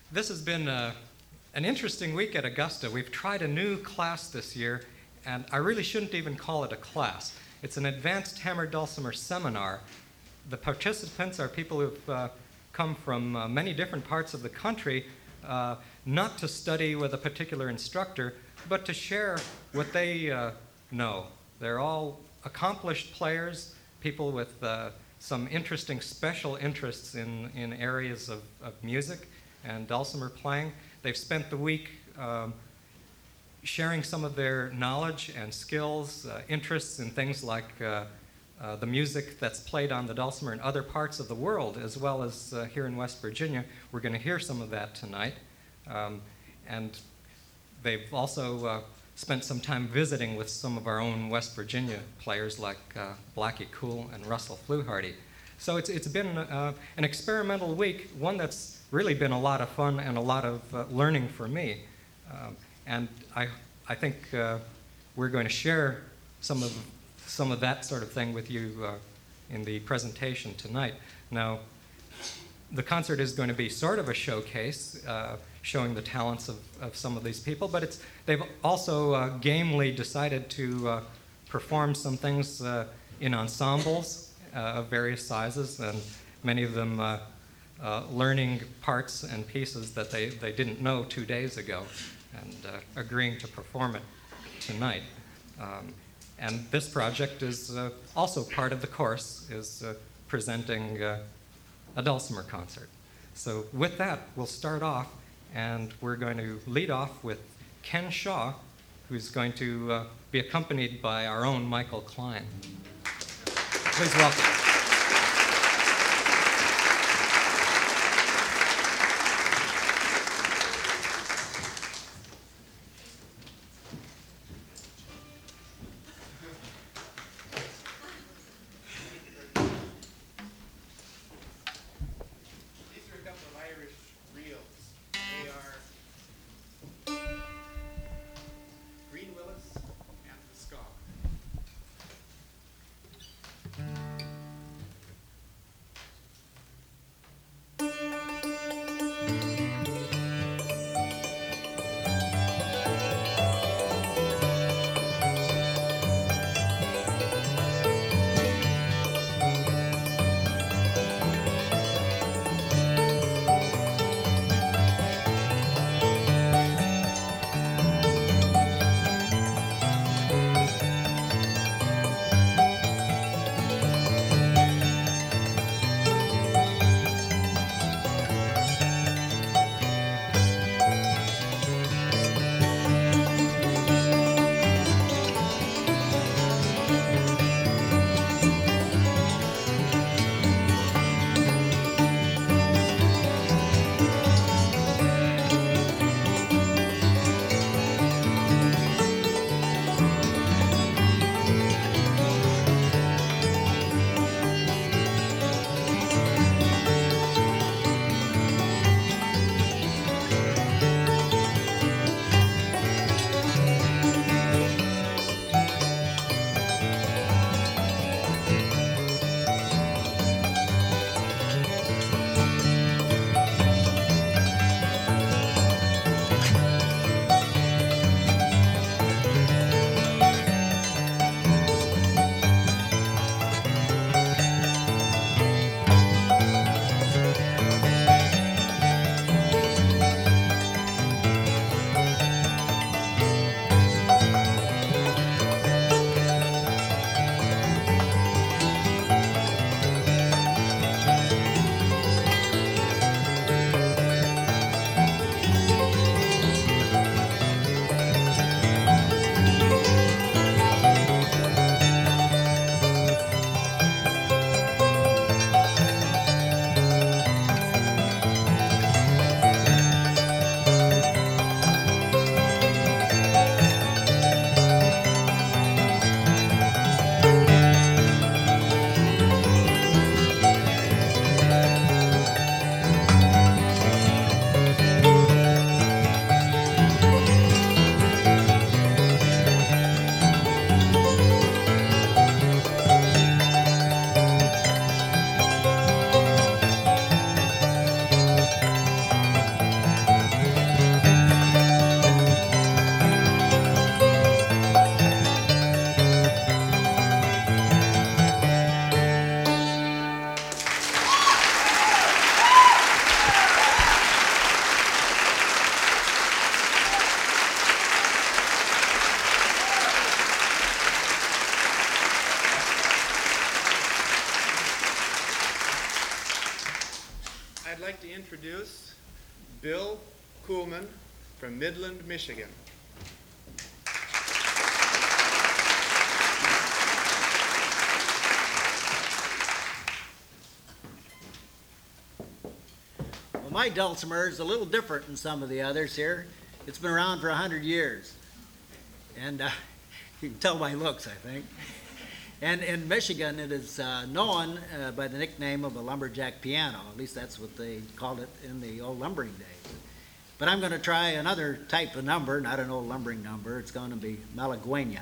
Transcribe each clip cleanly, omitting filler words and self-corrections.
This has been an interesting week at Augusta. We've tried a new class this year, and I really shouldn't even call it a class. It's an advanced hammered dulcimer seminar. The participants are people who've come from many different parts of the country, not to study with a particular instructor, but to share what they know. They're all accomplished players, people with some interesting special interests in areas of music and dulcimer playing. They've spent the week sharing some of their knowledge and skills, interests in things like the music that's played on the dulcimer in other parts of the world, as well as here in West Virginia. We're going to hear some of that tonight. And they've also spent some time visiting with some of our own West Virginia players like Blackie Cool and Russell Fluharty. So it's been an experimental week, one that's really been a lot of fun and a lot of learning for me. And I think we're going to share some of that sort of thing with you in the presentation tonight. Now, the concert is going to be sort of a showcase, showing the talents of some of these people, but they've also gamely decided to perform some things in ensembles of various sizes, and many of them learning parts and pieces that they didn't know 2 days ago, and agreeing to perform it tonight. And this project is also part of the course, is presenting a dulcimer concert. So with that, we'll start off, and we're going to lead off with Ken Shaw, who's going to be accompanied by our own Michael Klein. Please welcome. Bill Kuhlman from Midland, Michigan. Well, my dulcimer is a little different than some of the others here. It's been around for 100 years. And you can tell by looks, I think. And in Michigan, it is known by the nickname of a lumberjack piano. At least that's what they called it in the old lumbering days. But I'm going to try another type of number, not an old lumbering number. It's going to be Malagueña.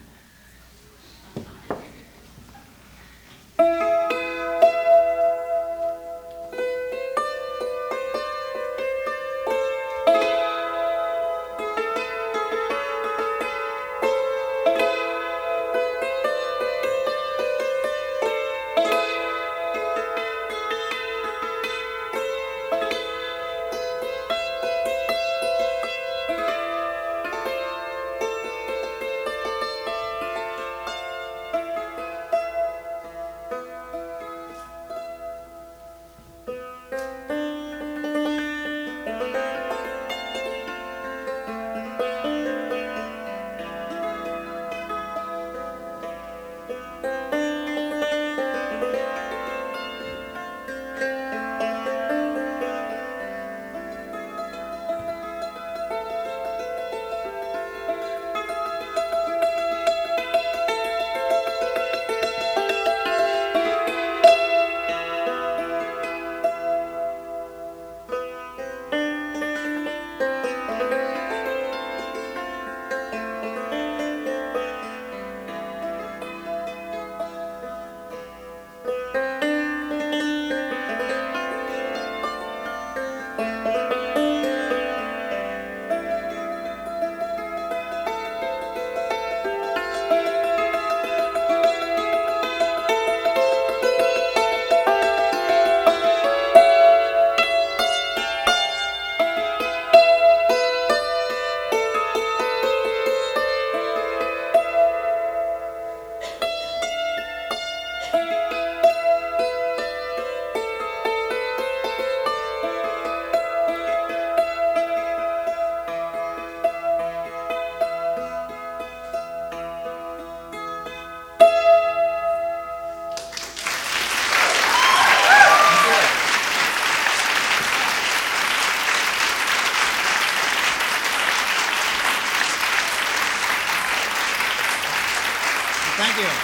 Thank you.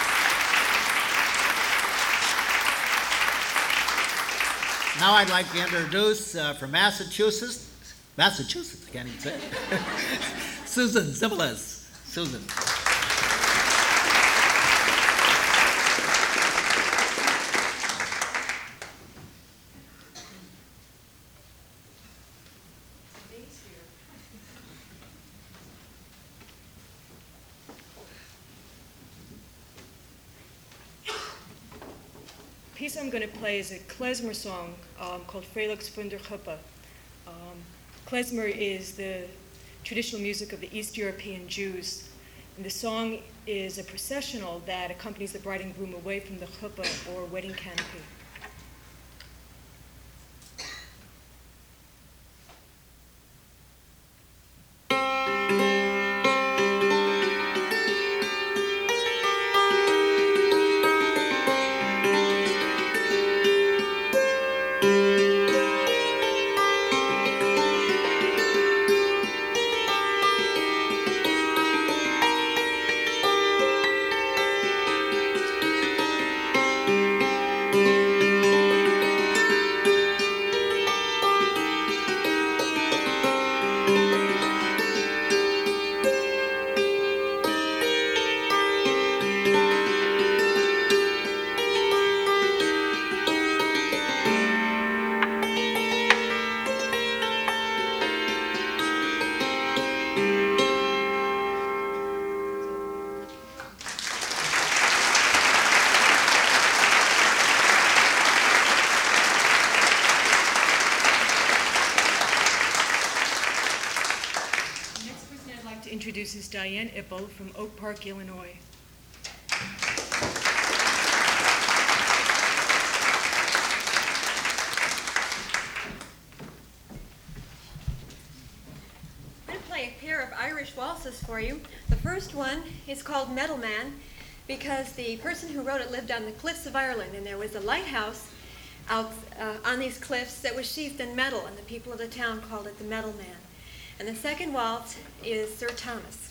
Now I'd like to introduce from Massachusetts, I can't even say it, Susan Zibelis. Susan. The piece I'm going to play is a klezmer song called Frelix von der Chuppe. Klezmer is the traditional music of the East European Jews, and the song is a processional that accompanies the bride and groom away from the chuppah or wedding canopy. Introduces Diane Ippel from Oak Park, Illinois. a pair of Irish waltzes for you. The first one is called Metal Man because the person who wrote it lived on the cliffs of Ireland, and there was a lighthouse out on these cliffs that was sheathed in metal, and the people of the town called it the Metal Man. And the second waltz is Sir Thomas.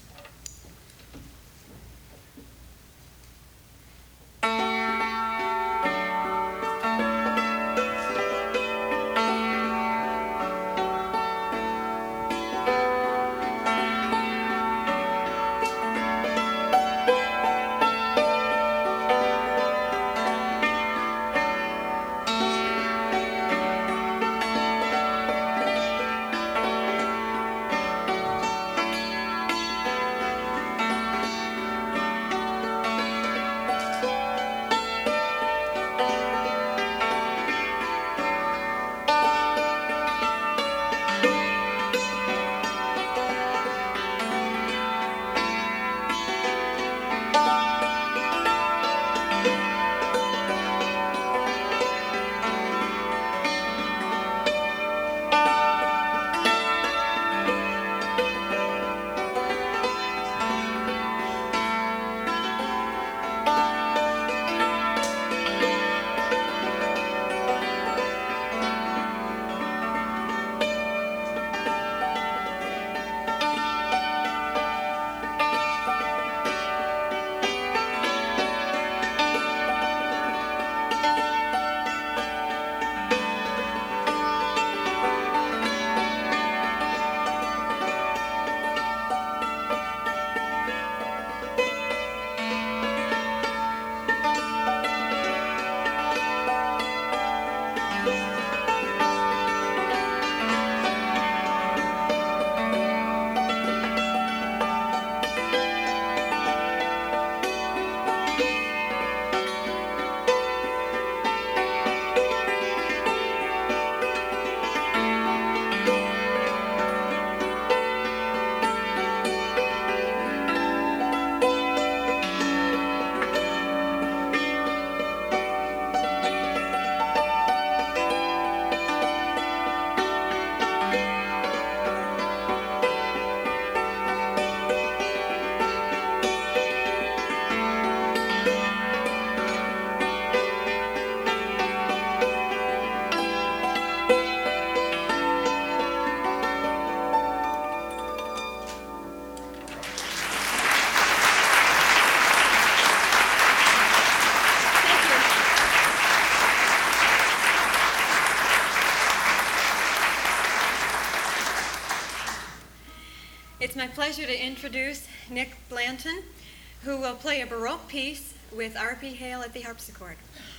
It's my pleasure to introduce Nick Blanton, who will play a Baroque piece with R.P. Hale at the harpsichord.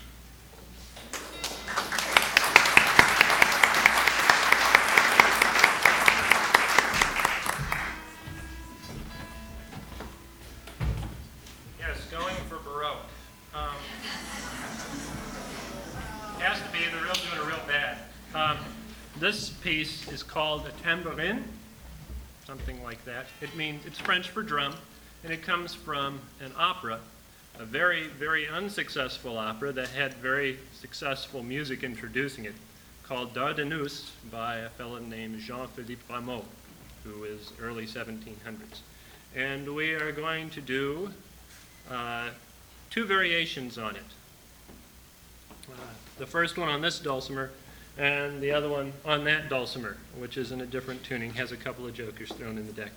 Yes, going for Baroque. Has to be, they're doing it real bad. This piece is called a tambourine, something like that. It means, it's French for drum, and it comes from an opera, a very, very unsuccessful opera that had very successful music introducing it, called Dardanus by a fellow named Jean-Philippe Rameau, who is early 1700s. And we are going to do two variations on it. The first one on this dulcimer, and the other one on that dulcimer, which is in a different tuning, has a couple of jokers thrown in the deck.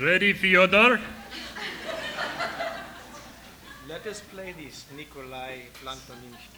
Ready, Fyodor? Let us play this Nikolai Plantoninsky.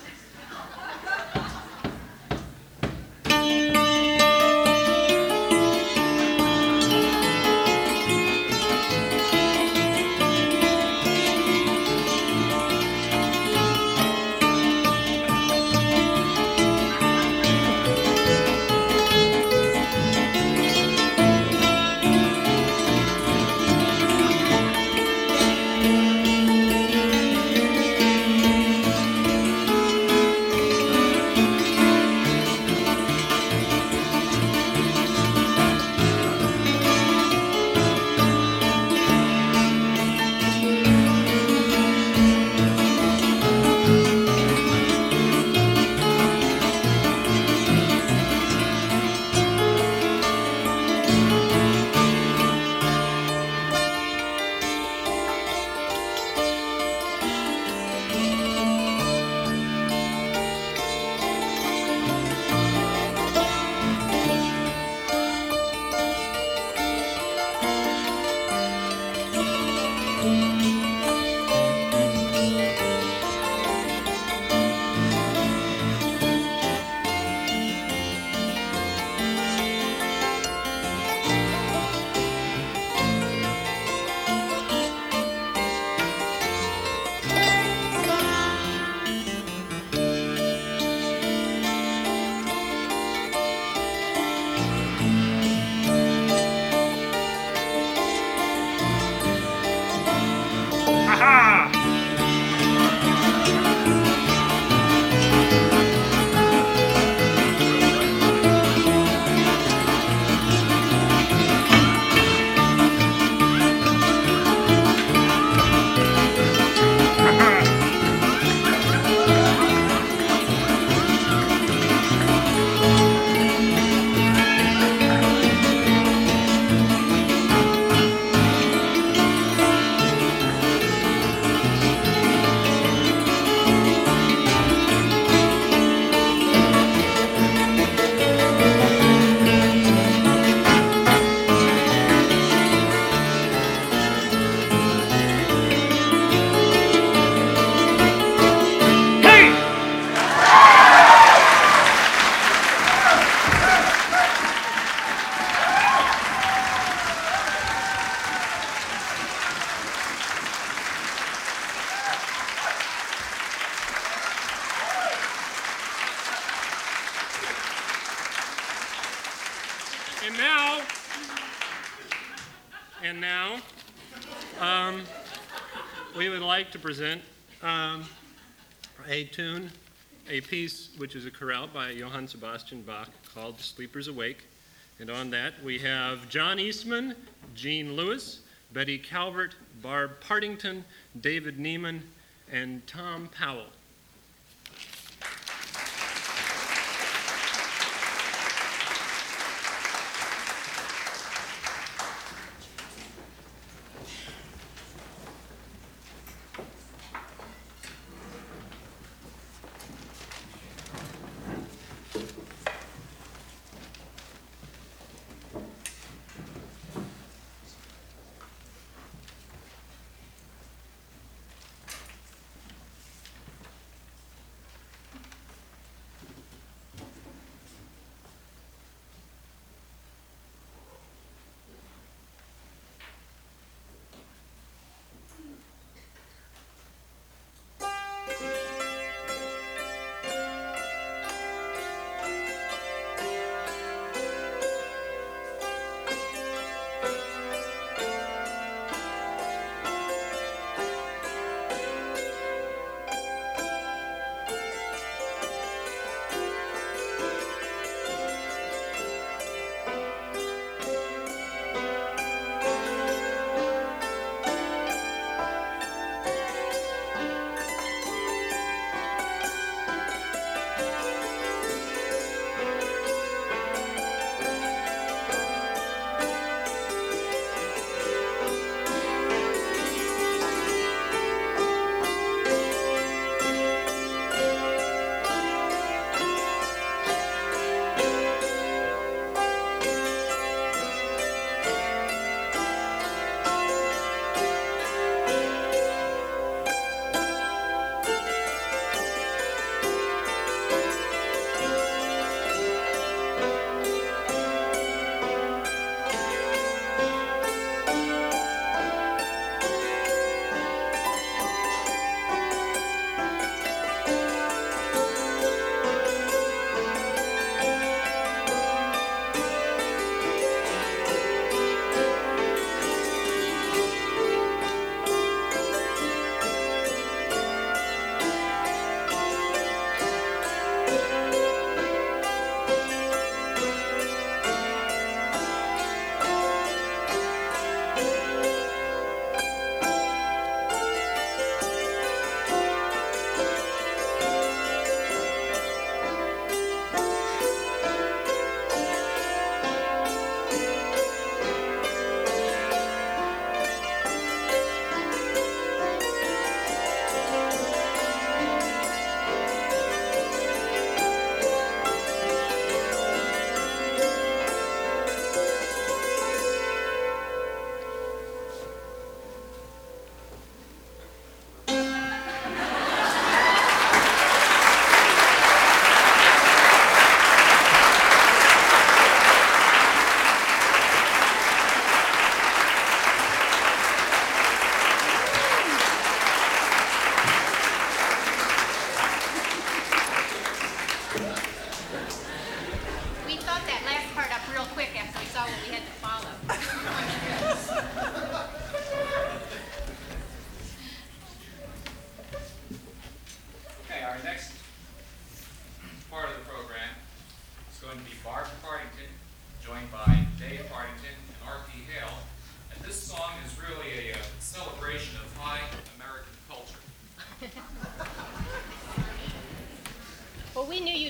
And now, we would like to present a tune, a piece which is a chorale by Johann Sebastian Bach called Sleepers Awake. And on that, we have John Eastman, Gene Lewis, Betty Calvert, Barb Partington, David Neiman, and Tom Powell.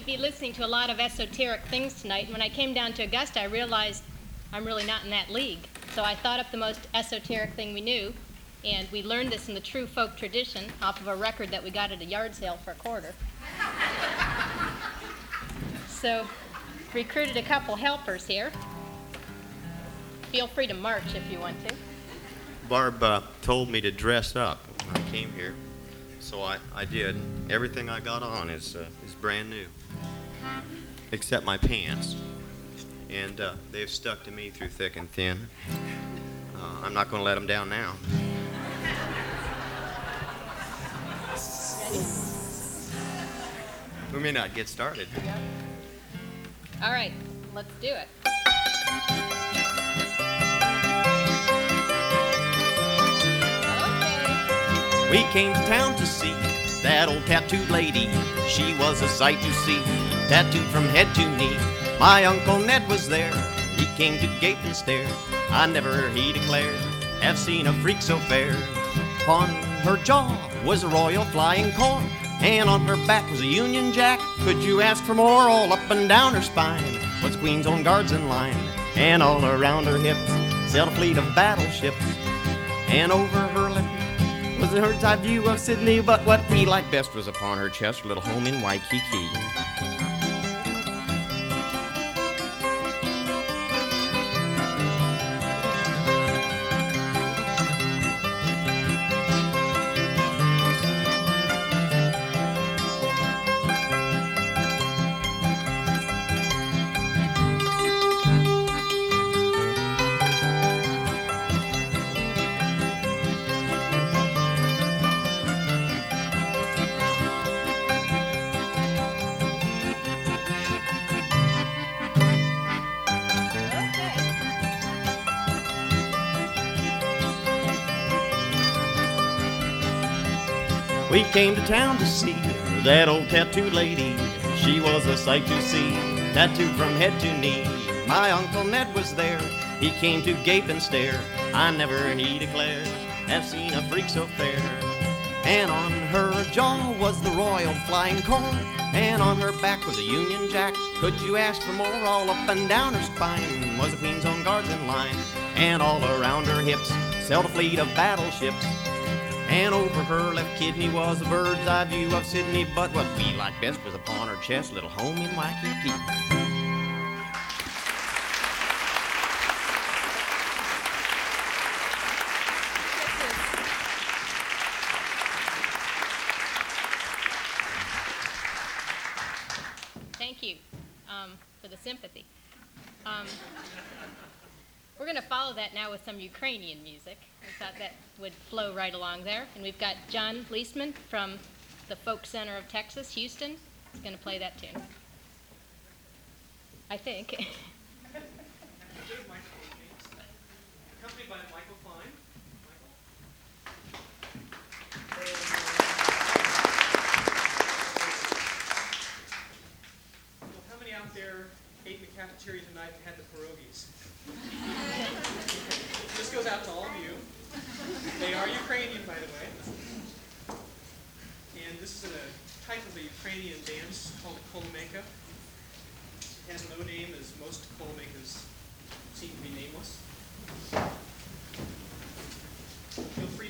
be listening to a lot of esoteric things tonight. And when I came down to Augusta, I realized I'm really not in that league. So I thought up the most esoteric thing we knew, and we learned this in the true folk tradition off of a record that we got at a yard sale for $0.25. So recruited a couple helpers here. Feel free to march if you want to. Barb told me to dress up when I came here, so I did. Everything I got on is brand new, except my pants, and they've stuck to me through thick and thin. I'm not going to let them down now. We may not get started. All right, let's do it. We came to town to see that old tattooed lady. She was a sight to see, tattooed from head to knee. My Uncle Ned was there, he came to gape and stare. I never, he declared, have seen a freak so fair. On her jaw was a royal flying corn, and on her back was a Union Jack. Could you ask for more? All up and down her spine was Queen's Own Guards in line, and all around her hips sailed a fleet of battleships, and over her left was a bird's eye view of Sydney, but what we liked best was upon her chest, her little home in Waikiki. We came to town to see that old tattooed lady. She was a sight to see, tattooed from head to knee. My Uncle Ned was there, he came to gape and stare. I never, he declared, have seen a freak so fair. And on her jaw was the royal flying corn, and on her back was a Union Jack. Could you ask for more? All up and down her spine was the Queen's Own Guards in line, and all around her hips sailed a fleet of battleships. And over her left kidney was a bird's eye view of Sydney, but what we liked best was upon her chest, little home in Waikiki. Thank you for the sympathy. We're going to follow that now with some Ukrainian music. I thought that would flow right along there. And we've got John Leisman from the Folk Center of Texas, Houston. He's going to play that tune. I think. Accompanied by Michael Klein. Well, how many out there ate in the cafeteria tonight and had the pierogies? This goes out to all of you. They are Ukrainian, by the way. And this is a type of a Ukrainian dance called a kolomeka. It has no name, as most kolomekas seem to be nameless. Feel free